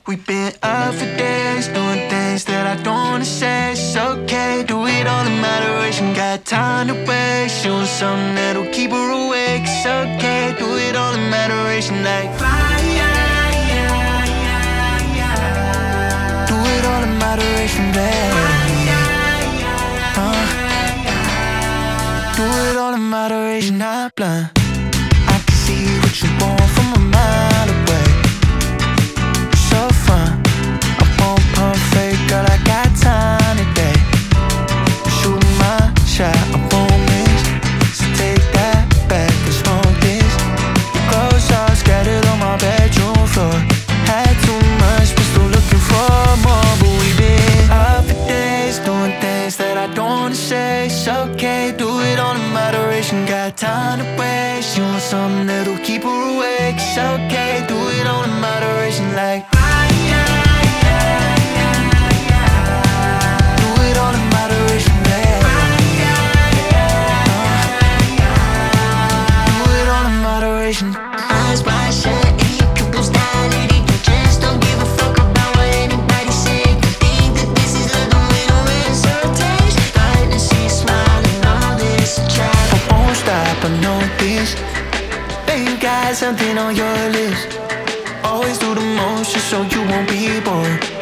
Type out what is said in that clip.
We've been up for days, doing things that I don't wanna say. It's okay, do it all in moderation. Got time to waste, doing something that'll keep her awake. It's okay, do it all in moderation. Like do it all in moderation, babe. Do it all in moderation, not blind. I can see what you want from a mile away. So fun, I won't pump fake, girl, I got time today. Shoot my shot, I won't miss. So take that back and smoke this. Your clothes are scattered on my bedroom floor. Had too much, but still looking for more. But we've been up for days, doing things that I don't wanna say. It's okay, do it all in moderation. Got time to waste, you want something that'll keep her awake. It's okay, do it all in moderation. Like do it all in moderation, babe. Do it all in moderation. Eyes wide shut and your pupils dilated. You just don't give a fuck about what anybody say. You think that this is love, but we don't hesitate. Starting to see you smiling, all this attract. I won't stop, I know this. Babe, you got something on your list. Always do the most just so you won't be bored.